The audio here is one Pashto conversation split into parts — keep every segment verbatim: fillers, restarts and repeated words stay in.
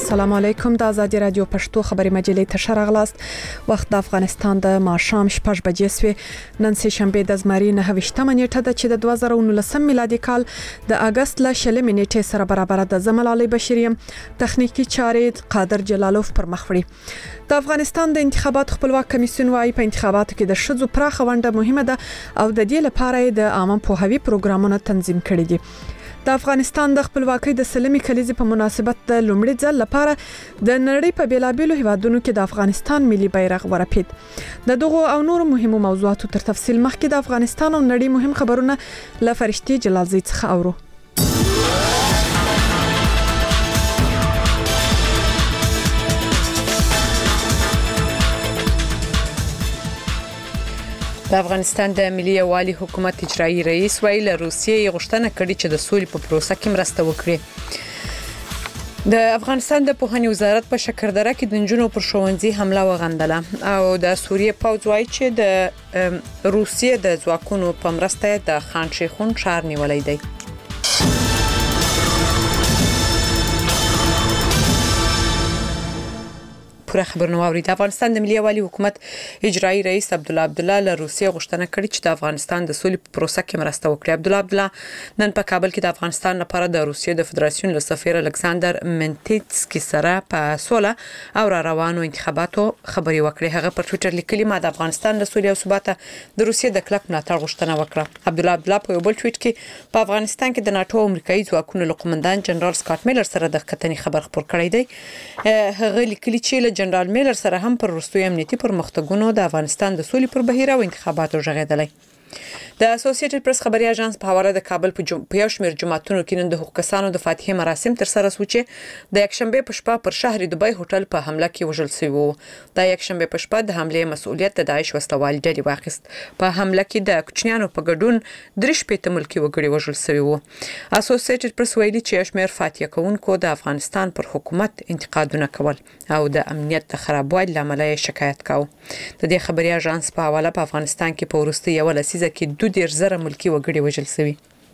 السلام علیکم. د آزادي رادیو پښتو خبري مجلې ته شرغلاست. وخت د افغانستان د ماښام شپږ بجې سوې. نن سه شنبه د زمري نه ویشتمه نیټه ده چې د دوه زره ونولسم میلادي کال د اگست ل شلمې نیټې سره برابر ده. زمل علي بشیریم تخنیکی چارې قادر جلالوف پر مخ وړي. د افغانستان د انتخاباتو خپلواک کمیسیون وايي په انتخاباتو کې د شذو پراخه ونډه مهمه ده او د دې لپاره د عامه پوهاوي پروګرامونه تنظیم کړي دي. د افغانستان د خپلواکۍ د سلمې کلیزې په مناسبت د لومړي ځل لپاره د نړۍ په بیلابېلو هیوادونو کې د افغانستان ملي بیرغ ورپید. د دغو او نور مهمو موضوعاتو تر تفصیل مخکې د افغانستان او نړۍ مهم خبرونه له فرشتي جلالزی څخه اورو. د افغانستان د ملي یووالي حکومت اجرایي رئیس ویل روسیې غوښتنه کړې چې د سولې په پروسه کې مرسته وکړي. د افغانستان د پوهنې وزارت په شکردره کې د نجونو پر ښوونځي حمله وغندله او د سوریې پوځ وایي چې د روسیې د ځواکونو په مرسته د خان شیخون ښار نیولای دی. پوره خبرونه واوري. د افغانستان د ملي یووالي حکومت اجرایي رئیس عبدالله عبدالله له روسیې غوښتنه کړې چې د افغانستان د سولې په پروسه کې مرسته وکړي. عبدالله عبدالله نن په کابل کې د افغانستان لپاره د روسیې د فدراسیون له سفیر الکساندر منټیتسکي سره په سوله او را روانو انتخاباتو خبري وکړې. هغه په ټوئیټر لیکلي ما د افغانستان د سولې او ثبات د روسیې د کلک ملاتړ غوښتنه وکړه. عبدالله عبدالله په یو بل ټویټ کې په افغانستان کې د ناتو امریکایي ځواکونو له قومندان جنرال سکاټ میلر سره د کتنې خبر خبر کړی دی. هغه لیکلي چې جنرال میلر سره هم پر وروستي امنیتي پرمختګونو د افغانستان د سولې پر بهیر او انتخاباتو ژغېدلی. د اسوسییټډ پریس خبري اژانس په حواله د کابل په جم... یو شمېر جماعتونو کې نن د حقوق کسانو د فاتحې مراسم تر سره شو چې د یکشنبه په شپه پر شهر دوبۍ هوټل په حمله کې وژل شوی وو. د یکشنبه په شپه د حملې مسؤلیت د داعش وسلوال ډلې واخیست. په حمله کې د کوچنیانو په ګډون درې شپېته ملکي وګړي وژل شوی وو. اسوسییټډ پریس ویلي چې یو شمېر فاتحه کوونکو د افغانستان پر حکومت انتقادونه کول او د امنیت د خرابوالي لامل یې شکایت کاوه. د دې خبري اژانس په حواله په افغانستان کې په وروستي یو لسیزه کې دوه ډیر زره ملکی وګړي وژل شوی.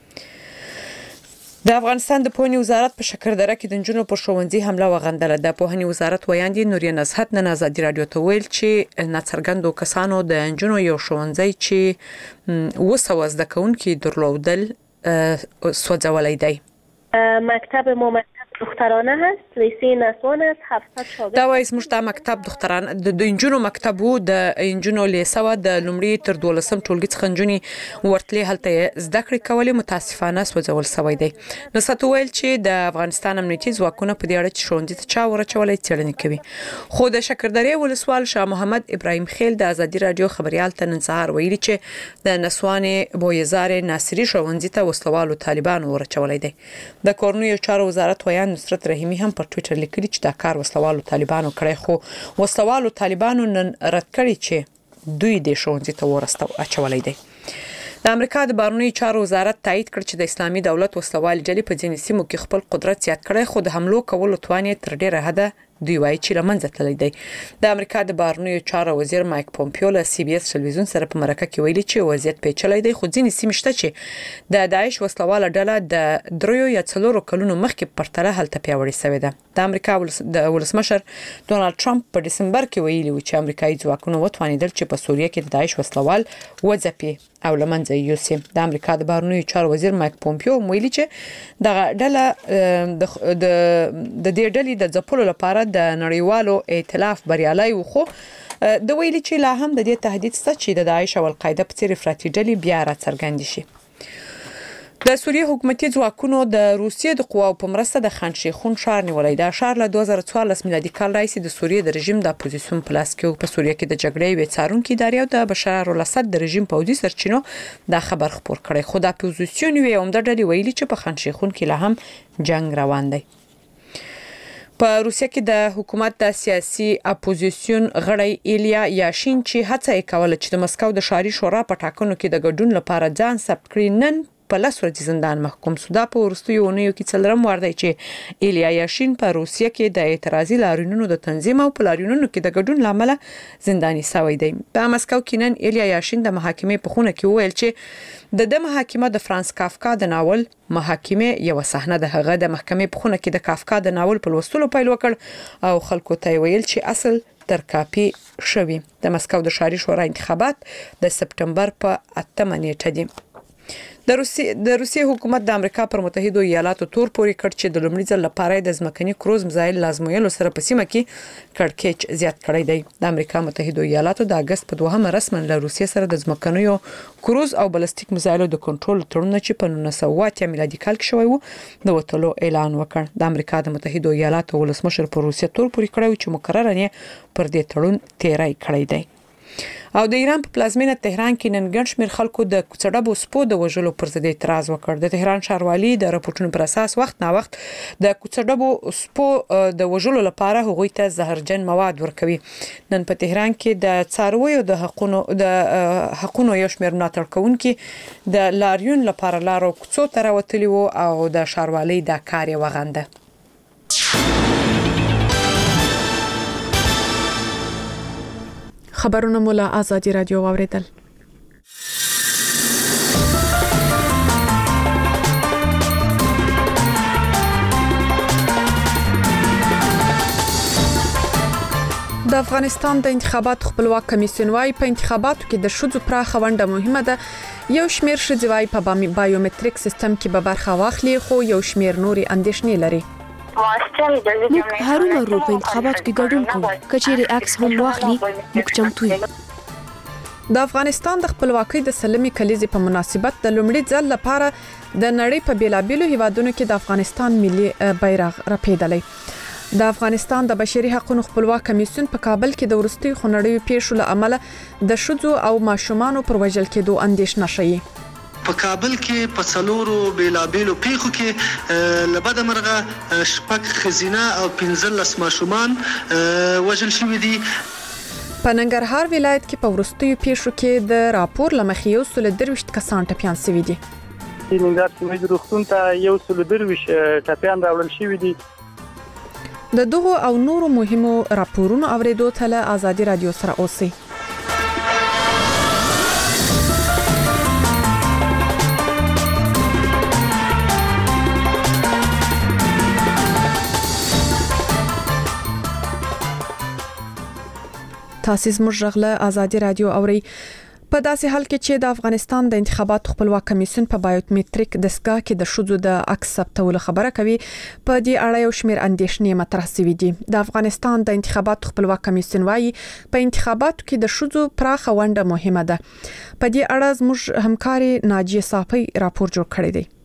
د افغانستان د پوهنې وزارت په شکردره کې د نجونو پر ښوونځي حمله وغندله. د پوهنې وزارت ویاندې نوریا نصحت نن آزادي رادیو ته ویل چې ناڅرګندو کسانو د نجونو یو ښوونځي چې وسو زده کوونکي درلودل سوځولای دی. مکتب ما مکتب دخترانه هست، لیسه نسوان است، هفتصد شاگرد. دا وایي زموږ د مکتب دختران د انجونو مکتب وو د انجونو لیسه و د لومړي تر دولسم ټولګي څخه انجونی ورتلې هلته زده کړې کولې متاسفانه سوځول شوی دی. نو ستو ویل چې د افغانستان امنیتي ځواکونه په دې اړه چې ښوونځي ته چا ورچولای څېړنې کوي. خو د شکردرې ولسوال شاه محمد ابراهیم خیل د آزادي رادیو خبريال ته نن سهار ویلي چې د نسوانې بویزار ناصری ښوونځي ته وسلوالو طالبانو ورچولای دی. د کورنیو چارو وزارت ویان نصرت رحیمی هم پر ټوئیټر لیکلي چې دا کار وسلوالو طالبانو کړی خو وسلوالو طالبانو نن رد کړی چې دوی د ښوونځي ته ورستو اچولای دی. د امریکا د بهرنیو چارو وزارت تایید کړ چې د اسلامي دولت وسلوال ډلې په ځینې سیمو کې خپل قدرت زیات کړی خو د حملو کولو توان یې تر ډیره حده دوی وایي چې لمنځه تللی دی. د امریکا د بهرنیو چارو وزیر مایک پومپیو له سی بي اس ټلویزیون سره په مرکه کې ویلي چې وضعیت پیچلی دی خو ځینې سیمې شته چې د داعش وسلواله ډله د دریو یا څلورو کلونو مخکې پرتله هلته پیاوړې شوې ده. د امریکا ولس د ولسمشر ډونالد ټرمپ په دسمبر کې ویلي و چې امریکایي ځواکونه وتوانیدل چې په سوریه کې د داعش وسلوال وځپي او لمنځه یوسي. د امریکا د بهرنیو چارو وزیر مایک پومپیو ویلي چې دغه ډله د د دې ډلې د ځپلو لپاره د نړیوالو ائتلاف بریالي و خو د ویلي چې لا هم د دې تهدید شته چې د داعش او القاعده په څیر افراطي ډلې بیا راڅرګند شي. د سوریې حکومتي ځواکونو د روسیې د قواو په مرسته د خان شیخون ښار نیولای. دا ښار له دوه زره څوارلس میلادي کال راهیسې د سوریې د رژیم د اپوزیسیون په لاس کې په سوریه کې د جګړې یوې څارونکي ادارې او د بشار الاسد د رژیم پوځي سرچینو دا خبر خپور کړی خو د اپوزیسیون یوې عمده ډلې ویلي چې په خان شیخون کې لا هم جنگ روان دی. په روسیه کې د حکومت د سیاسي اپوزیسیون غړی ایلیا یاشین چې هڅه کوله چې د مسکو د ښاري شورا په ټاکنو کې د ګډون لپاره ځان ثبت کړي نن په لس ورځې زندان محکوم شو. دا په وروستیو اونیو کې څلورم وار دی چې ایلیا یاشین په روسیه کې د اعتراضي لاریونونو د تنظیم او په لاریونونو کې د ګډون لامل زنداني شوی دی. په مسکو کې نن ایلیا یاشین د محاکمې په خونه کې وویل چې د د محاکمه د فرانس کافکا د ناول محاکمه یو صحنه د هغه د محکمې په خونه کې د کافکا د ناول په لوستلو پیل وکړ او خلکو ته ویل چې اصل تر کاپی شوی. د مسکو د ښاري شورا انتخابات د سپټمبر په اتمه نیټه دي. د روسیې د روسیې حکومت د امریکا پر متحده ایالاتو تور پوري کړ چې د لومړي ځل لپاره د ځمکني کروز میزایل لازمویلو سره په سیمه کې کړکېچ زیات کړی دی. د امریکا متحده ایالاتو د اگست په دوهمه رسماً له روسیې سره د ځمکنیو کروز او بلستیک میزایلو د کنټرول تړون چې په نولس سوه اته میلادي کال کې شوی و د وټلو اعلان وکړ. د امریکا د متحده ایالاتو ولسمشر پر روسیې تور پوري کړی چې مقرره نه پر دې تړون تیرای کړی دی. او د ایران په پلازمینه تهران کې نن ګڼ شمېر خلکو د کوڅډبو سپو د وژلو پر ضد اعتراض وکړ. د تهران ښاروالي د راپورټونو پر اساس وخت نا وخت د کوڅډبو سپو د وژلو لپاره هغوی ته زهرجن مواد ورکوي. نن په تهران کې د څارویو د حقونو د حقونو یو شمېر ملاتړ کوونکي د لاریون لپاره لارو کوڅو ته راوتلي وو او د ښاروالي د کار یې وغنده. خبرونه مولا آزادی رادیو واوریدل. د افغانستان د انتخاباتو خپلواک کمیسیون وايي په انتخاباتو کې د شذو پراخه ونډه مهمه ده. یو شمیر شذي وايي په بایومټریک سیستم کې به برخه واخلي خو یو شمیر نوري اندېښنې لري. موږ هرونه رو په انتخاباتو کې ګډون کوو. کچېرې عکس هم واخلي موږ چمتو یو. د افغانستان د خپلواکۍ د سلمي کلیزې په مناسبت د لومړي ځل لپاره د نړۍ په بیلابېلو هیوادونو کې د افغانستان ملي بیرغ رپېدلی. د افغانستان د بشري حقوقو خپلواک کمیسیون په کابل کې د ورستي خونړیو پیښو له امله د شذو او ماشومانو پر وژل کېدو اندېښنه شوي. په کابل کې په څلورو بیلابېلو پیښو کې لبد مرغه شپږ خزینه او پنځلس ماشومان وژل شوي دي. په ننګرهار ولایت کې په ورستیو پیښو کې د راپور لمخې یو سل درویشت کسان ټپیان شوي دي. د ننګرهار سیمې روغتون ته یو سل درویشت ټپیان راوړل شوي دي. د دغه او نورو مهمو راپورونو اوریدو ته له آزادي رادیو سره اوسئ. تاسو زموږ غږ آزادي رادیو اوري. په داسې حال کې چې د افغانستان د انتخاباتو خپلواک کمیسیون په بایومټریک دستګاه کې د شذو د عکس ثبتولو خبره کوي، په دې اړه یو شمېر اندېښنې مطرح شوي دي. د افغانستان د انتخاباتو خپلواک کمیسیون وايي په انتخاباتو کې د شذو پراخه ونډه مهمه ده. په دې اړه زموږ همکاري ناجیه صافی راپور جوړ کړی دی.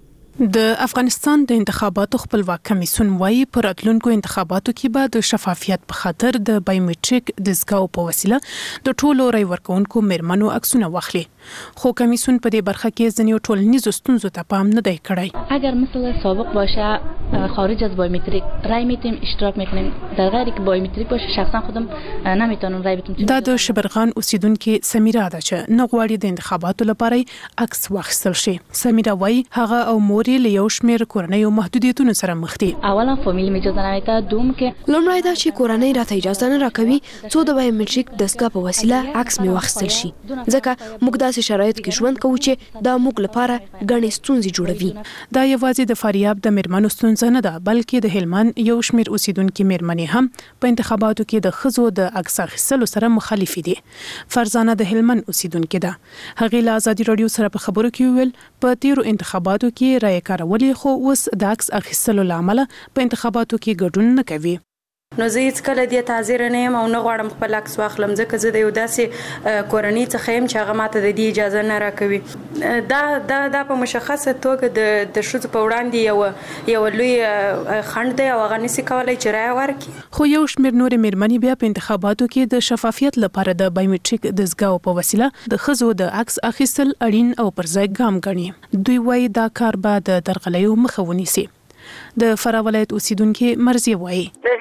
د افغانستان د انتخاباتو خپلواک کمیسیون وايي په راتلونکو انتخاباتو کې به د شفافیت په خاطر د بایومټریک دستګاو په وسیله د ټولو رای ورکونکو مېرمنو عکسونه واخلي. خو کمیسیون په دې برخه کې ځینې ټولنیزو ستونزو ته پام نه دی کړی. اگر مثلا سابق باشه خارج از بایومتریک رای میتیم اشتراک میکنیم، در غیر که بایومتریک باشه شخصا خودم نمیتونم رای بدم. دا د شبرغان اوسیدونکو سمیرا ده چې نه غواړي د انتخاباتو لپاره عکس واخیستل شي. سمیرا وايي هغه او مور له یو شمېر کورنۍ محدودیتونو سره مخ دي. اولا فامیل می اجازه نمیده، دوم که لومړی دا چې کورنۍ راته اجازه نه راکوي څو د بایومټریک دستګاه په وسیله عکس می واخیستل شي، ځکه موږ داسې شرایط کې ژوند کوو چې دا موږ لپاره ګڼې ستونزې جوړوي. دا یوازې د فاریاب د مېرمنو ستونزه نه ده، بلکې د هلمند یو شمېر اوسیدونکو مېرمنې هم په انتخاباتو کې د ښځو د عکس اخیستلو سره مخالفې دي. فرزانه د هلمند اوسیدونکې ده. هغې له آزادي رادیو سره په خبرو کې ویل په تیرو انتخاباتو کې رای کارولې خو اوس د عکس اخیستلو لامل په انتخاباتو کې ګډون نه کوي. نو زه هیڅ کله دې تعذیر نه یم او نه غواړم خپل عکس واخلم، ځکه زه د یو داسې کورنۍ څخه یم چې هغه ماته د دې اجازه نه راکوي. دا دا دا په مشخصه توګه د د ښځو په وړاندې یو یو لوی خنډ دی او هغه نشي کولای چې رای ورکړي. خو یو شمېر نورې مېرمنې بیا په انتخاباتو کې د شفافیت لپاره د بایومټریک دستګاو په وسیله د ښځو د عکس اخیستل اړین او پر ځای ګام ګڼي. دوی وايي دا کار به د درغلیو مخه ونیسي. د فراه ولایت اوسیدونکو مرزیه وایي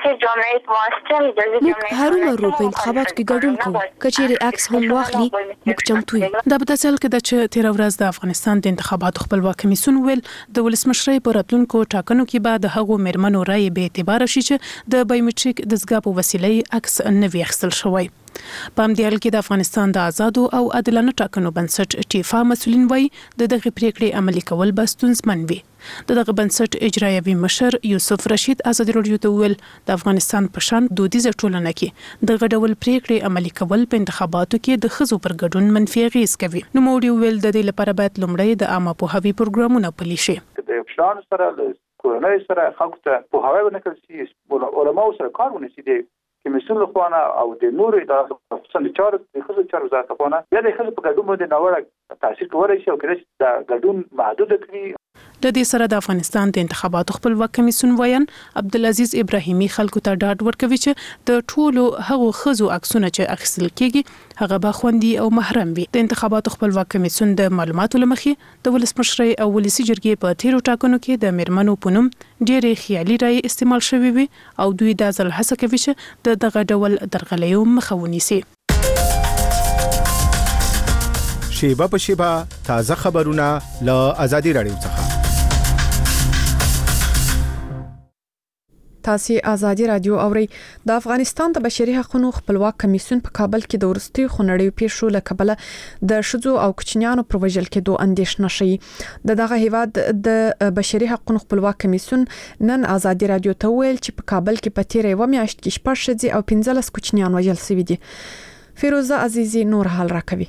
موږ هرو مرو په انتخاباتو کې ګډون کوو کچېرې عکس هم واخلي موږ چمتو یو دا په تاسو کې د چې تیر ورځ د افغانستان د انتخاباتو خپلواک کمیسیون ویل د ولسمشرۍ په راتلونکو ټاکنو کې بعد هغو مرمنو رائے به اعتبار شي چې د بایومټریک دستګاه په وسیله عکس نه وي اخیستل شوی په همدې حال کې د افغانستان د آزادو او عادلانه ټاکنو بنسټ ټیفا مسولین وایي د دغه پریکړې عملي کول به ستونزمن وي د دغه بنسټ اجرایوي مشر یوسف رشید ازادي راډیو ته ویل د افغانستان په شان دودیزه ټولنه کې دغه ډول پریکړې عملي کول په انتخاباتو کې د ښځو پر ګډون منفي اغېز کوي نو موږ ویل د دې لپاره باید لومړی د عامه پوهاوي پروګرامونه پلي شي د افشان سره د کورنۍ سره خلکو ته پوهاوی ورکړل شي علماء سره کار ونشي د کمیسیون له خوا او د نورو ادارو خصوصا د چارو د خصوصي چارو وزارت له خوا یا د خلکو په ګډون باندې نوړه تاثیر کولی شي او کله چې د ګډون محدود کړي د دې سره د افغانستان د انتخاباتو خپلواک کمیسیون وایي عبدالعزیز ابراهیمي خلکو ته ډاډ ورکوي چې د ټولو هغو خزو عکسونه چې اخیستل کیږي هغه به خوندي او محرم وي د انتخاباتو خپلواک کمیسیون د معلوماتو لمخې د ولسمشرۍ او ولسی جرګې په تیرو ټاکنو کې د مرمنو پونم ډېرې خیالي رائے استعمال شوی وي او دوی د ځل هڅه کوي چې د دغه ډول درغلیو مخه ونیسي شیبه په شیبه تازه خبرونه له آزادي راډیو څخه تاسو آزادي رادیو اوري د افغانستان د بشري حقوقو خپلواک کمیسیون په کابل کې د ورستي خونړیو پیښو له کبله د شذو او کوچنیانو پر وژل کېدو اندېښنه شي د دغه هیواد د بشري حقوقو خپلواک کمیسیون نن آزادي رادیو ته ویل چې په کابل کې په تیرې و میاشت کې شپږ شذي او پنځلس کوچنیان وژل شوي دي فیروزه عزیزی نور حال راکوي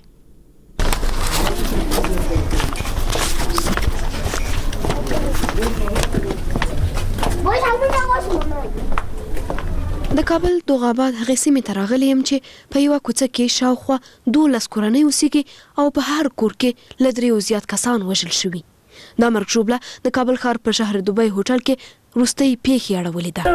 د کابل دوغاباد هغه سیمه ترغلې يم چې په یو کوڅه کې شاوخوا دولس کورنۍ اوسېږي او په هر کور کې لدري او زیات کسان وژل شوي دا مرګ جوړه د کابل ښار په شهر دوبۍ هوټل کې روستي پیښې اړولې ده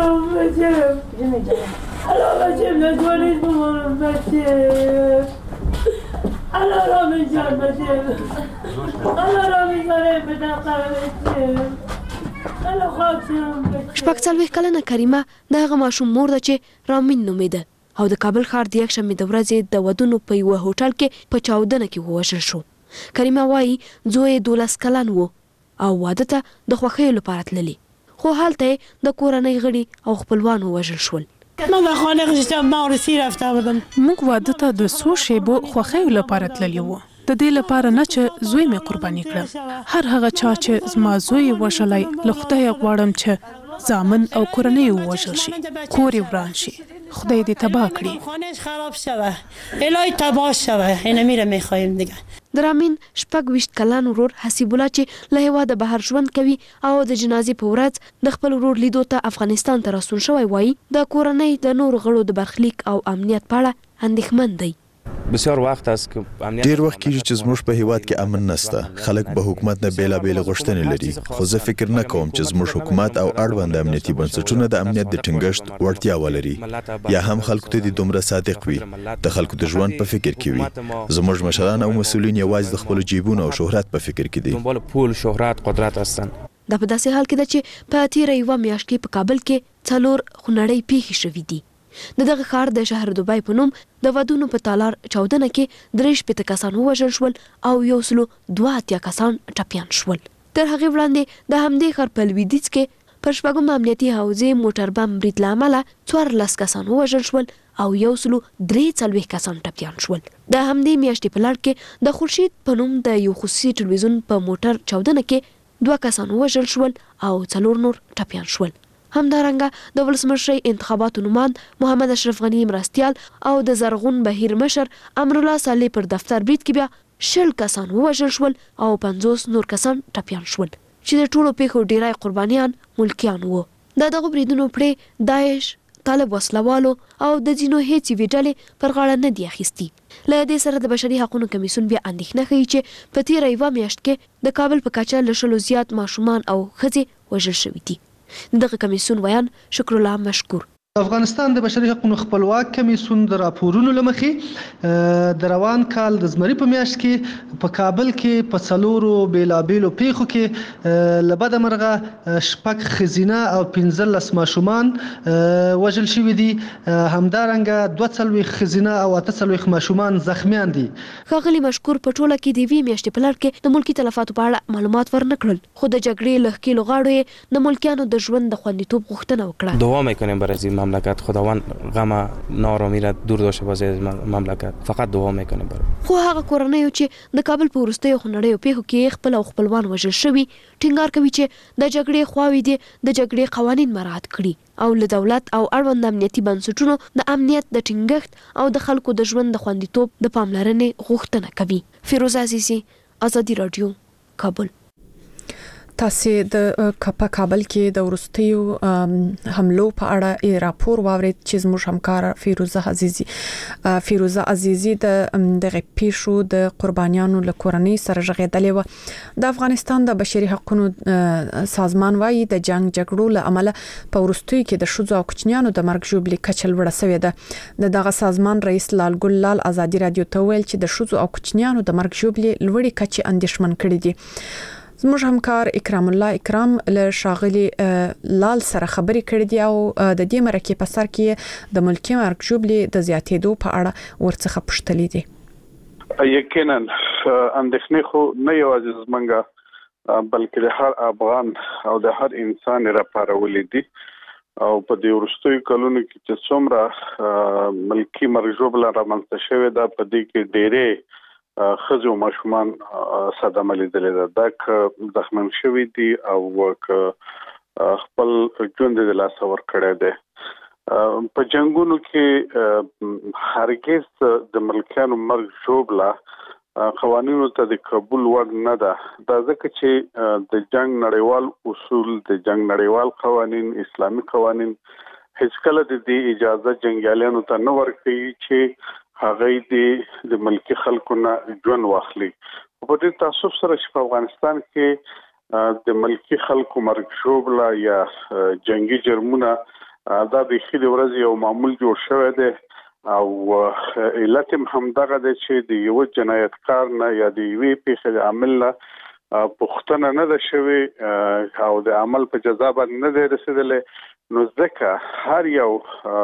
شپږ څلوېښت کلنه کریمه د هغه ماشوم مور ده چې رامین نومېده او د کابل ښار د یکشنبې د ورځې د ودونو په یوه هوټل کې په چاودنه کې ووژل شو کریمه وایي زوی یې دولس کلن و او واده ته د خوښیو لپاره تللی خو هلته د کورنۍ غړي او خپلوان ووژل شول من به خانه قشتم مارسی رفته بودم موږ واده ته د څو شیبو خوښیو لپاره تللی وو د دې لپاره نه چې زوی مې قرباني کړم هر هغه چا چې زما زوی وژلی له خدای غواړم چې زامن او کورنۍ ووژل شي کور یې وران شي خدای دې تباه کړي خانه‌اش خراب شوه الهی تباه شوه اینو میره میخوایم دیگه درامین شپږ ویشت کلن ورور حسیب الله چې له هیواده بهر ژوند کوي او د جنازې په ورځ د خپل ورور لیدو ته افغانستان ته راستون شوی وایي د کورنۍ د نورو غړو د برخلیک او امنیت په اړه اندېښمن دی بسیار وخت است که ډیر وخت کېږي چې زموږ په هیواد کې امن نشته خلک به حکومت نه بیلابېل غوښتنې لري خو زه فکر نه کوم چې زموږ حکومت او اړوند امنیتي بنسټونه د امنیت د ټینګښت وړتیا ولري یا هم خلکو ته د دومره صادق وي د خلکو د ژوند په فکر کې وي زموږ مشران او مسؤلین یوازې د خپل جیبونو او شهرت په فکر کې دي دنبال پول شهرت قدرت هستن دا په داسې حال کې ده چې په تیره یوه میاشت کې په کابل کې څلور خونړۍ پیښې شوې دي د دغه ښار د شهر دوبۍ په نوم د ودونو په تالار چاودنه کې درې شپېته کسان ووژل شول او یو سلو دوه اتیا کسان ټپیان شول تر هغې وړاندې د همدې ښار په لویدیځ کې پر شپږم امنیتي حوزې موټر بم برید له امله څوارلس کسان ووژل شول او یو سلو درې څلوېښت کسان ټپیان شول د همدې میاشتې په لړ کې د خورشید په نوم د یو خصوصي ټلویزیون په موټر چاودنه کې دوه کسان ووژل شول او څلور نور ټپیان شول همدارنګه د ولسمشرۍ انتخاباتو نوماند محمد اشرف غنی مرستیال او د زرغون بهیر مشر امرالله صالح پر دفتر برید کې بیا شل کسان ووژل شول او پنځوس نور کسان ټپیان شول چې د ټولو پیښو ډیری قربانیان ملکیان وو د دغه بریدونو پړې داعش طالب وسلوالو او د ځینو هیڅ ویډلې پر غاړه نه دی اخیستي له دې سره د بشري حقوقو کمیسیون بیا اندېښنه ښیي چې په تیره یوه میاشت کې د کابل په کچه له شلو زیات ماشومان او ښځې وژل شوي دي دغه کمیسیون ویان شکر الله مشکور افغانستان د بشري حقوقو خپلواک کمیسیون د راپورونو لمخې د روان کال د زمري په میاشت کې په کابل کې په څلورو بیلابیلو پیښو کې لبد مرغه شپږ خزینه او پنځلس ماشومان وژل شوي دي، همدارنګه دوه څلوېښت خزینه او اته څلوېښت ماشومان زخمیان دي. ښاغلي مشکور په ټوله کې د یوې میاشتې په لړ کې د ملکي تلفاتو په اړه معلومات ورنکړل، خو د جګړې له ښکېلو غاړو یې د ملکیانو د ژوند د خوندیتوب غوښتنه وکړه. دعا میکنیم برای مملکت، خداوند غم نارامی را دور داشته باشه از مملکت، فقط دعا میکنیم برای. خو هغه کورنۍ چې د کابل په وروستیو خونړیو پیښو کې خپل او خپلوان وژل شوي ټینګار کوي چې د جګړې خواوې دي د جګړې قوانین مراعات کړي او له دولت او اړوند امنیتي بنسټونو د امنیت د ټینګښت او د خلکو د ژوند د خوندیتوب د پاملرنې غوښتنه کوي. فیروزه عزیزی، آزادي رادیو، کابل. تاسو د کپا کابل کې د ورستیو حملو په اړه راپور واورید چې زموږ همکار فیروزه عزیزی فیروزه عزیزی د دغه پیښو د قربانیانو له کورنۍ سره ژغېدلې و. د افغانستان د بشري حقوقو سازمان وايي د جنگ جګړو له امله په ورستیو کې د شذو او کوچنیانو د مرګ ژوبلې کچه لوړه شوې ده. د دغه سازمان رئیس لال ګل لال آزادي رادیو ته ویل چې د شذو او کوچنیانو د مرګ ژوبلې لوړې کچې اندېښمن کړې دي. زموږ همکار اکرام الله اکرام له شاغلي لال سره خبرې کړې دي او د دې مرکې په سر کې د ملکي مرګ ژوبلې د زیاتېدو په اړه ورڅخه پوښتلې دي. یقینا اندېښنې خو نه یوازې زمونږ بلکې د هر افغان او د هر انسان لپاره ولې دي او په دې وروستیو کلونو کې چې څومره ملکي مرګ ژوبله رامنځته شوې ده په دې کې ډېرې خزو ماشومان صدمه لیدلې ده، دا که زخمن شوي دي او که خپل ژوند د لاسه ورکړی دی. په جنګونو کې هرگز د ملکیانو مرګ ژوبله قوانینو ته د قبول وړ نه ده. دا ځکه چې د جنگ نړیوال اصول، د جنگ نړیوال قوانین، اسلامي قوانین هیڅ کله د دې اجازه جنګیالیانو ته نه ورکوي چې هغه دې د ملکی خلکو نه ژوند واخلي. په دې تاسو سره چې په افغانستان کې د ملکی خلکو مرګ ژوبله یا جنگي جرمونه دا د خېد ورځ یو معمول جوړ شوی دی او علت هم دغه دی چې د یو جنایتکار نه یا د یوې پیښې د عامل نه پوښتنه نه ده شوې او د عمل په جزا باندې نه دی رسېدلی، نو ځکه هر یو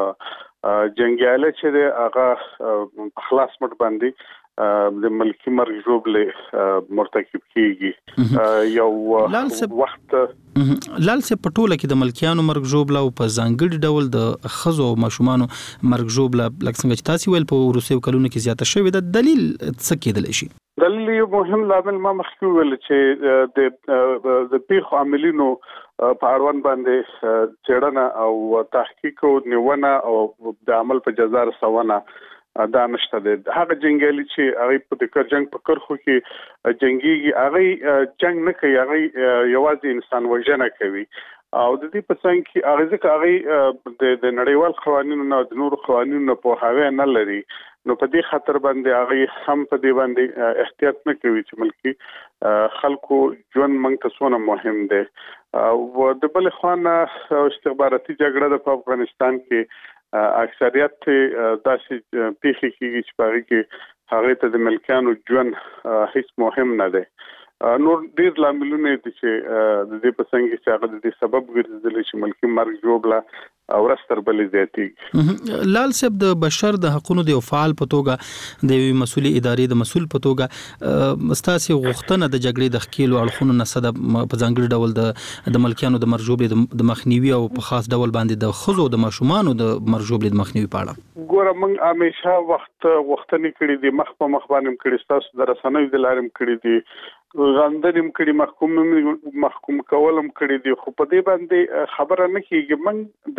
جنګیاله چې دی هغه خلاص مټ باندې د ملکی مرګ ژوبلې مرتکب کیږي. یو وخت لال سه پټوله کې د ملکیانو مرګ ژوبله او په ځانګړي ډول د خزو او ماشومانو مرګ ژوبله لکه څنګه چې تاسو ویل په وروستیو کلونو کې زیاته شوې ده، دلیل څه کېدلی شي؟ دلیل یو مهم لامل ما مخکې ویل چې د د پیښو عاملینو په اړوند باندې څېړنه او تحقیق او نیونه او د عمل په جزا رسونه دا نشته دی. هغه جنګیالي چې هغه په د جنگ په کرخو کې جنگيږي هغه جنگ نه کوي، هغه یوازې انسان وژنه کوي او د دې په څنګ کې هغه ځکه هغه د نړیوال قوانینو نه د نورو قوانینو په هغه نه لري، نو په دې خاطر باندې هغه هم په دې باندې احتیاط نه کوي چې ملکی خلکو ژوند موږ ته څونه مهم دی. او د بل خوانه استخباراتي جګړه په افغانستان کې اکثریت داسې پیښې کېږي چې په هغه کې هغه ته د ملکیانو ژوند هیڅ مهم نه دی. نور ډیر لاملونه دي چې د دې په څنګه چې هغه د دې سبب ګرځېدل چې ملکی مرګ ژوبله او رستر بلې زیاتېږي. لال صاحب د بشر د حقوقو د فعال په توګه د یوې مسؤلې ادارې د مسؤل په توګه ستاسو غوښتنه د جګړې د ښکېلو اړخونو نه صد په ځانګړي ډول د د ملکیانو د مرګ ژوبلې د مخنیوي او په خاص ډول باندې د خزو د ماشومانو د مرګ ژوبلې د مخنیوي په اړه ګوره موږ همیشه وخت غوښتنې کړې دي، مخ په مخ باندې کړې، تاسو د رسنیو د لارې کړې دي، غندنیم کړي، محکوم محکوم کولم کړي دي، خو په دې باندې خبره نه کیږي. موږ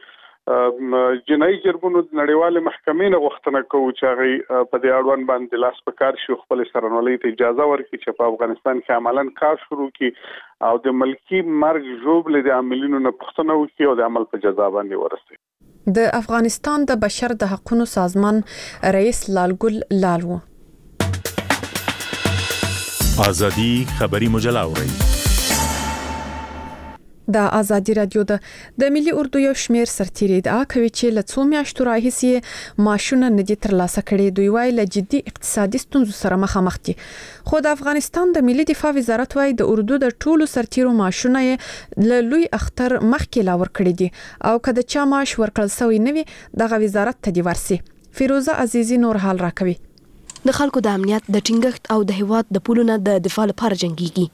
د جنایي جرمونو د نړیوال محکمې نه غوښتنه کوو چې هغه په دې اړوند باندې لاس په کار شي، خپل سرنولۍ ته اجازه ورکړي چې په افغانستان کې عملاً کار شروع کړي او د ملکی مرګ ژوبلې د عاملینو نه پوښتنه وکړي او د عمل په جزا باندې ورسوي. د افغانستان د بشر د حقوقو سازمان رئیس لال ګل لال و. آزادی خبری مجله اورئ. د ازادي رادیو د د ملي اردو یو شمیر سرتیري ادعا کوي چې له څو میاشتو راهیسې معاشونه نه دي ترلاسه کړي. دوی وايي له جدي اقتصادي ستونزو سره مخامخ دي. خو د افغانستان د ملي دفاع وزارت وايي د اردو د ټولو سرتیرو معاشونه یې له لوی اختر مخکې لا ورکړي دي او کله چې معاش ورکړل شوی نه وي دغه وزارت ته دی ورسي. فیروزه عزیزی نور حال راکوي. د خلکو د امنیت د ټینګښت او د هیواد د پولونو د دفاع لپاره جنگيږي.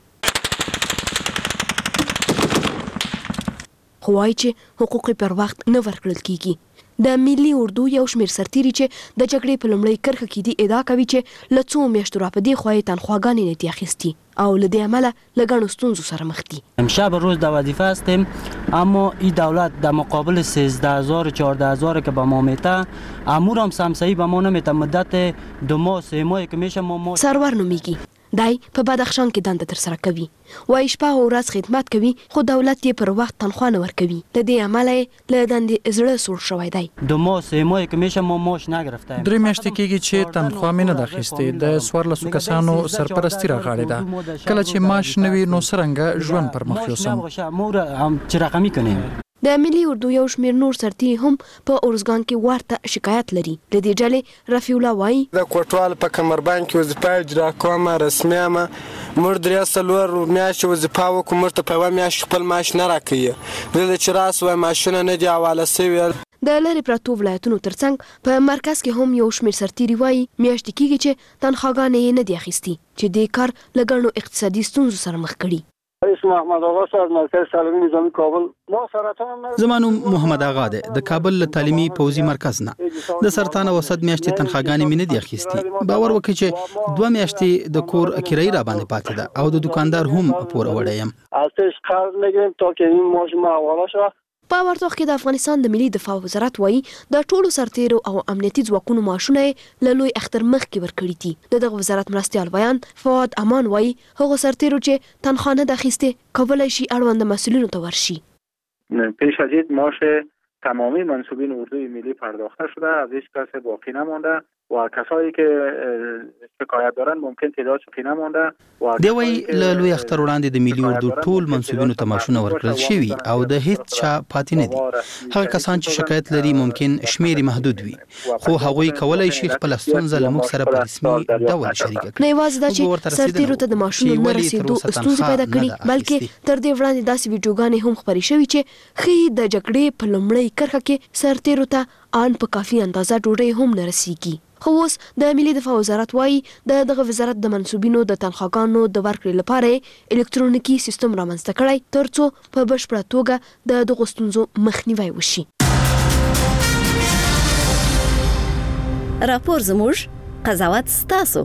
خو وايي چې حقوق پر وخت نه ورکړل کیږي. د ملي اردو یو شمیر سرتیري چې د جګړې په لومړۍ کرښه کې دي ادعا کوي چې له څو میاشتو راپدې خوای تنخواګانې نه دي اخیستي او له دې امله له ګڼو ستونزو سره مخ دي. امشب روز در وظیفه هستیم اما این دولت در مقابل سیزده هزار چهارده هزار که به ما میته امور هم سمسایی به ما نمیته. مدت دو ماه سه ماه که میشه ما ما سرور نومیږي. دای په بدخشان کې دنده تر سره کوي. وای شپه او ورځ خدمت کوي خو دولت یې پر وخت تنخواه نه ورکوي. د دې عمله له دندې زړه سوړ شوی دی. دو ماه سه ماه که میشه ما ماش نگرفته. درې میاشتې کېږي چې تنخواه مې نه ده اخیستې. د څوارلسو کسانو سرپرستی راغړې ده. کله چې معاش نه وي نو څرنګه ژوند پر مخ یوسم. مور هم چې رقمي کنیم. د ملي اردو یو شمیر نور سرتیري هم په اورزګان کې ورته شکایت لري. د دې ډلې رفیع الله وایي د کوټوال په کمربند کې وظیفه اجرا کوم رسمي ما مر درې سلور میاشتې وظیفه وکړم. مر ته په یوه میاشت خپل معاش نه راکوي. د چې راس وای معاشونه نه دي حواله سوي. د لری پراتو ولایتونو ترڅنګ په مرکز کې هم یو شمیر سرتیري وایي میاشتې کېږي چې تنخواګانې نه دي اخیستي چې د کار لګړنو اقتصادي ستونزو سره مخ کړي. اسم محمد آقا از مرکز تعلیمی نظامی کابل. ما سرطان زمانو محمد آقا ده د کابل تعلیمی پوزي مرکز نه د سرطان وسط میاشتې تنخواګانې مینه دی اخیستي. باور وکړي چې دوه میاشتې د کور کرایي را باندې پاتې ده او د دکاندار هم پور وړایم. ازش قرض نگیریم تا که این ماش ما حواله شوه. په ورته وخت کې د افغانستان د ملي دفاع وزارت وایي د ټولو سرتیرو او امنیتي ځواکونو معاشونه له لوی اختر مخکې ورکړي دي. د دغه وزارت مرستیال بیان فواد امان وایي هغه سرتیرو چې تنخواه نه اخیسته کولای شي اړوند مسئولینو ته ورشي. پیش از این معاش تمامی منصوبین اردوی ملی پرداخته شده. از هیچ کس باقی نمانده و کسایی که شکایت دارن ممکن تعداد باقی نمانده. دی وی له لوی اختر وړاندې د ملي اردو ټول منصوبینو ته معاشونه ورکړل شوي او د هیڅ چا پاتې نه دي. هغه کسان چې شکایت لري ممکن شمیر محدود وي خو هغوی کولای شي خپل ستونزه له موږ سره په رسمي ډول شریک کړي. نه یوازې دا چې سرتیرو ته د معاشونو نه رسیدو ستونزې پیدا کړي بلکې تر دې وړاندې داسې ویډیوګانې هم خپرې شوي چې ښیي د جګړې په لومړۍ کرښه کې سرتیرو ته ان په کافي اندازه ډوډۍ هم نه رسیږي. خو اوس د ملي دفاع وزارت وایي د دغه وزارت د منصوبینو د تنخواګانو د ورکړې لپاره الکترونیکي سیستم رامنځته کړی ترڅو په بشپړه توګه د دغو ستونزو مخنیوی وشي. راپور زموږ قضاوت ستاسو.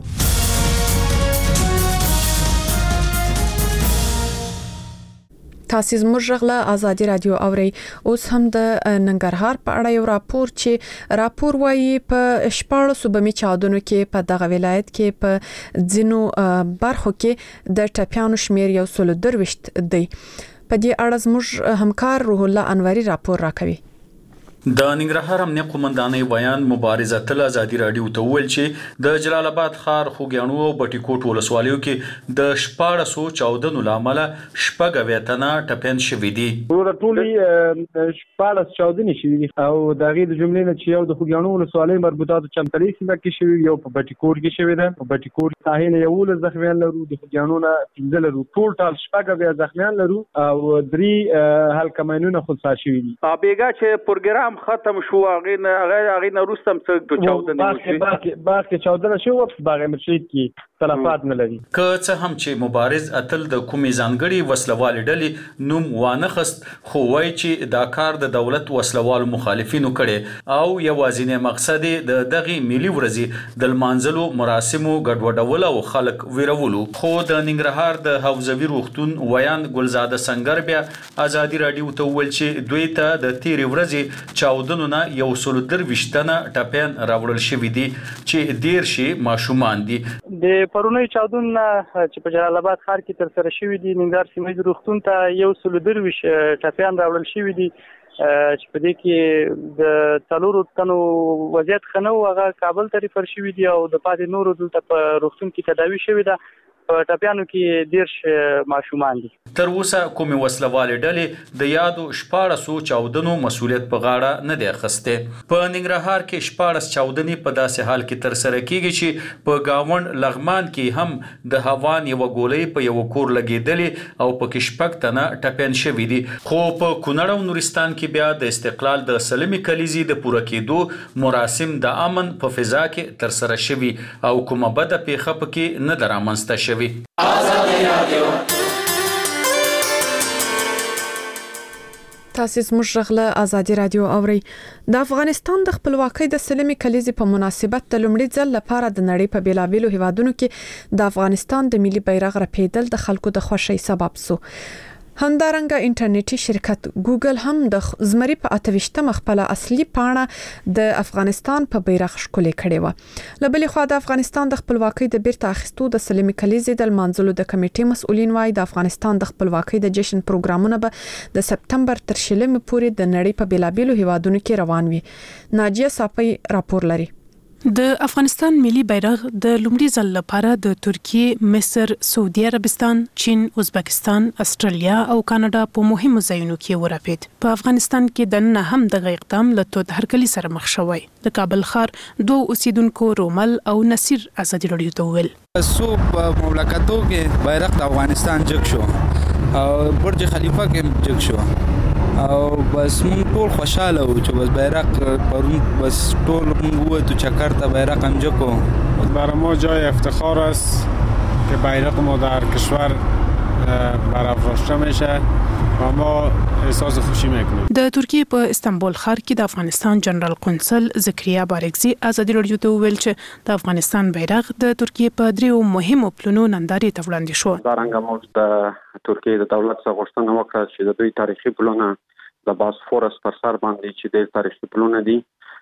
تاسو زموږ غله ازادي رادیو اوري. اوس هم د ننګرهار په اړه یو راپور چې راپور وایي په شپږ صوبمي چاودنو کې په دغه ولایت کې په ځینو برخو کې د ټپیانو شمیر یو سل درويشت دی. په دې اړه زموږ همکار روح الله انواری راپور راکوي. د ننګرهار امنیه قومندانۍ بیان مبارزه تل ازادي رادیو ته ویل چې د جلال آباد ښار خوګیاڼو او بټي کوټ ولسوالیو کې د شپږ سو چاودنو لامل شپږ ویتنه ټپین شوې دي. ټول ټولي شپږ چاودنې شوې او د غي د جملې نه چې یو د خوګیاڼو ولسوالۍ مربوطات چمتلې سیمه کې شوې یو په بټي کوټ کې شوې ده. په بټي کوټ ساحل یو ول زخمیان لرو د خوګیاڼو نه پنځه لرو ټول ټال شپږ بیا زخمیان لرو او درې هل کمینونه خلصا شوې دي. ابيګه چې پروګرام ختم شو هغه نه هغه نه روستم څه چاودنه وشي. باغ کې چاودنه شو په باغ مرشد کې تلفات نه لري. که څه هم چې مبارز اتل د کومې ځانګړي وسلوال ډلې نوم وانه خست خو وای چې دا کار د دولت وسلوال مخالفینو کړي او یوازینی مقصد د دغه ملي ورځي د منځلو مراسمو ګډوډول او خلک ویرولو. خو د ننګرهار د حوزوي روغتون ویان ګلزاده سنگر بیا ازادي رادیو ته ویل چې دوی ته د تیر ورځي چاودنو نه یو سل درويشتنه ټپین راوړل شوې دي چې ډیر شي ماشومان دي. د پرونی چاودنو چې په جلال آباد ښار کې تر سره شوې دي ننګرهار سیمه روغتون ته یو سل درويش ټپین راوړل شوې دي چې په دې کې د څلورو تنو وضعیت خنو هغه کابل ته ریفر شوې دي او د پاتې نورو دلته په روغتون کې تداوي شوې ده. په ټپیانو کې دیرش ماشومان دي. تر اوسه کومې وسلوالې ډلې د یادو شپاړسو چاودنو مسولیت په غاړه نه دی اخیستی. په ننګرهار کې شپاړس چاودنې په داسې حال کې ترسره کیږي چې په گاوند لغمان کې هم د هوان یو ګولۍ په یو کور لګېدلې او په کې شپږ تنه ټپیان شوي دي. خو په کونړ او نورستان کې بیا د استقلال د سلمې کلیزې د پوره کېدو مراسم د امن په فضا کې ترسره شوي او کومه بده پیښه پکې نه ده رامنځته شوې. تاسو زموږ غږ آزادي رادیو اوري. د افغانستان د خپلواکۍ د سلمې کلیزې په مناسبت د لومړي ځل لپاره د نړۍ په بیلابېلو هیوادونو کې د افغانستان د ملي بیرغ رپیدل د خلکو د خوښۍ سبب شو. همدارنګه انټرنیټي شرکت ګوګل هم د زمري په اتويشتمه خپل اصلي پاڼه د افغانستان په بیرغ ښکلې کړې و. لبلې خو د افغانستان د خپلواکۍ د بیرته اخیستو د سلمې کلیزې د منځلو د کمیټې مسؤلین وايي د افغانستان د خپلواکۍ د جشن پروګرامونه به د سپتمبر تر شلمې پورې د نړۍ په بیلابېلو هیوادونو کې روان وي. ناجیه صافی راپور لري. د افغانستان ملي بیرغ د لومړي ځل لپاره د ترکیه، مصر، سعودي عربستان، چین، ازبکستان، استرالیا او کاناډا په مهمو ځایونو کې ورپېد. په افغانستان کې د نن هم د اقدام له تود هرکلي سره مخ شوی. د کابل ښار دوه اوسیدونکو رومل او نصیر آزادي رادیو ته وویل سو په مملکتو کې بیرغ د افغانستان جګ شو او برج خلیفه کې جګ شو او بس مون ټول خوشاله وو چې بس بیرغ پرون بس ټول مون ووتو چکر ته بیرغ هم جکو. برای ما جای افتخار است که بیرغ ما در کشور برافراشته میشه و ما احساس خوشی میکنیم. د ترکیه په استانبول ښار کې د افغانستان جنرال قونسل زکریا بارکزی آزادي رادیو ته ویل چې د افغانستان بیرغ د ترکیه په دریو مهمو پلونو نندارې ته وړاندې شو. دا رنګه موږ د ترکیه د دولت څخه غوښتنه وکړه چې د دوی تاریخي پلونه د باسفورس پر سر باندې چې د تاریخي پلونه دي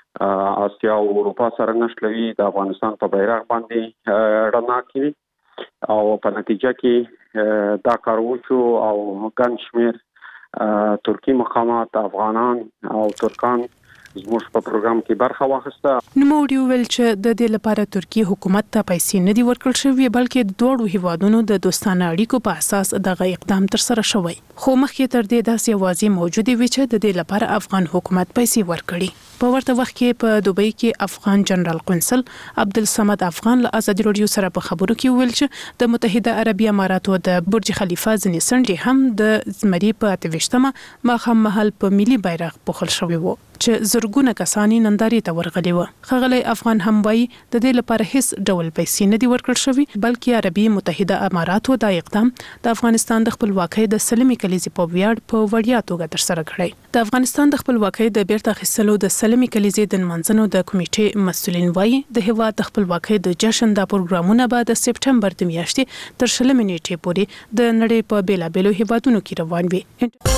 آسیا او اروپا سره نښلوي د افغانستان په بیرغ باندې رڼا کوي او په نتیجه کې دا کار وشو او ګڼ شمېر ترکی مقامات افغانان او ترکان زموږ په پروګرام کې برخه واخیسته. نوموړي وویل چې د دې لپاره ترکیه حکومت ته پیسې نه دي ورکړل شوې بلکې د دوړو هیوادونو د دوستانه اړیکو په اساس دغه اقدام تر سره شوی. خو مخکې تر دې داسې اوازې موجوده وي چې د دې لپاره افغان حکومت پیسې ورکړي. په ورته وخت کې په دوبۍ کې افغان جنرال قونسل عبدالصمد افغان له آزادي رادیو سره په خبرو کې ویل چې د متحده عربي اماراتو د برج خلیفه ځینې څنډې هم د زمري په اتويشتمه ماښام مهال په ملي بیرغ پوښل شوی وو چې زرګونه کسانی نندارې ته ورغلي وو. ښاغلی افغان هم وایي د دې لپاره هیڅ ډول پیسې نه دي ورکړل شوې بلکې عربي متحده اماراتو دا اقدام د افغانستان د خپلواکۍ د سلمې کلیزې په ویاړ په وړیا توګه ترسره کړی. د افغانستان د خپلواکۍ د بیرته اخیستلو د سلمې کلیزې د نمانځنو د کمیټې مسؤلین وایي د هیواد د خپلواکۍ د جشن د پروګرامونه به د سپټمبر د میاشتې تر شلمې نیټې پورې د نړۍ په بیلابېلو هیوادونو کې روان وي.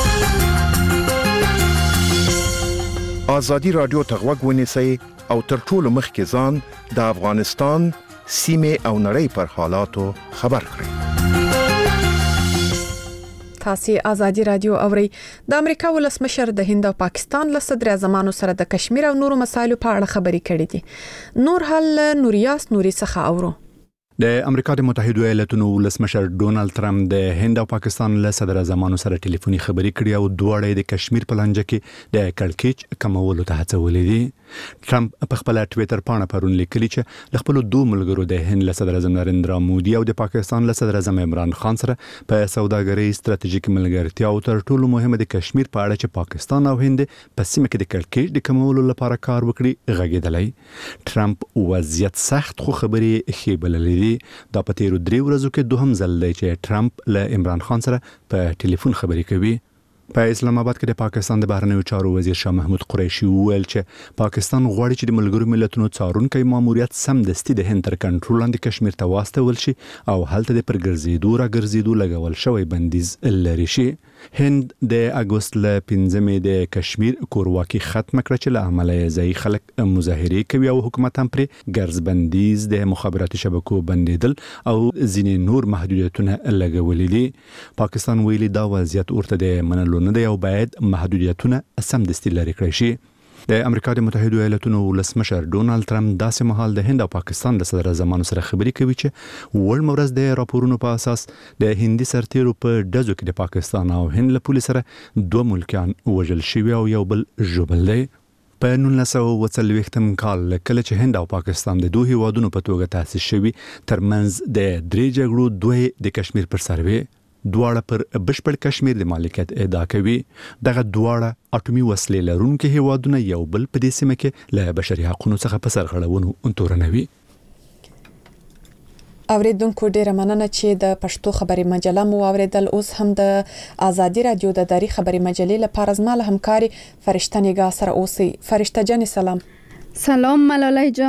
آزادي رادیو ته غوږ ونیسئ او تر ټولو مخکې ځان د افغانستان سیمې او نړۍ پر حالاتو خبر کړئ. تاسو آزادي رادیو اوري. د امریکا ولسمشر د هند او پاکستان له صدر اعظمانو سره د کشمیر او نورو مسایلو په اړه خبرې کړې دي. نور حل نوریاس نوري څخه اورو. د امریکا د متحده ایالاتونو ولسمشر ډونالد ټرمپ د هند او پاکستان له صدر اعظمانو سره ټلیفوني خبرې کړې او دواړه د کشمیر په لانجه کې د کړکېچ کمولو ته هڅولې دي. ټرمپ په خپل ټوئیټر پاڼه پرون لیکلي چې د خپل دوه ملګرو د هند له صدر اعظم نریندرا مودي او د پاکستان له صدر اعظم عمران خان سره په سوداګرۍ ستراتیژیک ملګرتیا او تر ټولو مهمه د کشمیر په اړه چې پاکستان او هند په سیمه کې د کړکېچ د کمولو لپاره کار وکړي غږیدلی. ټرمپ وضعیت سخت خو خبرې ښې بللې دي. دا په تیرو درې ورځو کې دوهم ځل دی چې ټرمپ له عمران خان سره په ټلیفون خبرې کوي. په اسلام آباد کې د پاکستان د بهرنیو چارو وزیر شاه محمود قریشي وویل چې پاکستان غواړي چې د ملګرو ملتونو څارونکي ماموریت سمدستي د هند تر کنټرول لاندې کشمیر ته واستول شي او هلته د پرګرځېدو را ګرځېدو لګول شوی بندیز لري شي. هند د اگست ل پنځمې د کشمیر کورواکي ختم کړ چې له عمله ځای خلک مظاهره کوي او حکومت هم پرې ګرځ بندیز د مخابراتي شبکو بندیدل او ځینې نور محدودیتونه لګولې دي. پاکستان ویلي دا وضعیت ورته د منلو نه دی او باید محدودیتونه سمدستي لري کړی شي. د امریکا د متحده ایالاتونو ولسمشر ډونالد ترامپ داسې مهال د هند او پاکستان له صدر اعظمانو سره خبرې کوي چې وړ مورز د راپورونو په اساس د هندي سرتیرو په ډزو کې د پاکستان او هند له پولیس سره دوه ملکیان وژل شوي او یو بل ژوبل دی. په نولس سوه اوه څلوېښتم کال کله چې هند او پاکستان د دوه هیوادونو په توګه تاسیس شوي ترمنځ د درې جګړو دوه د کشمیر پر سر وي. دواړه پر بشپړ کشمیر د مالکیت ادعا کوي. دغه دواړه اټومي وسلې لرونکي هیوادونه یو بل په دې سیمه کې له بشري حقوقو څخه په سرغړونو تورنوي. اوریدونکو ډیره مننه چې د پښتو خبري مجله مو اوریدل. اوس هم د آزادي رادیو د داری خبري مجلې لپاره زما له همکاري فرشته نگاه سره اوسئ. فرشته جان سلام. سلام ملالۍ جان.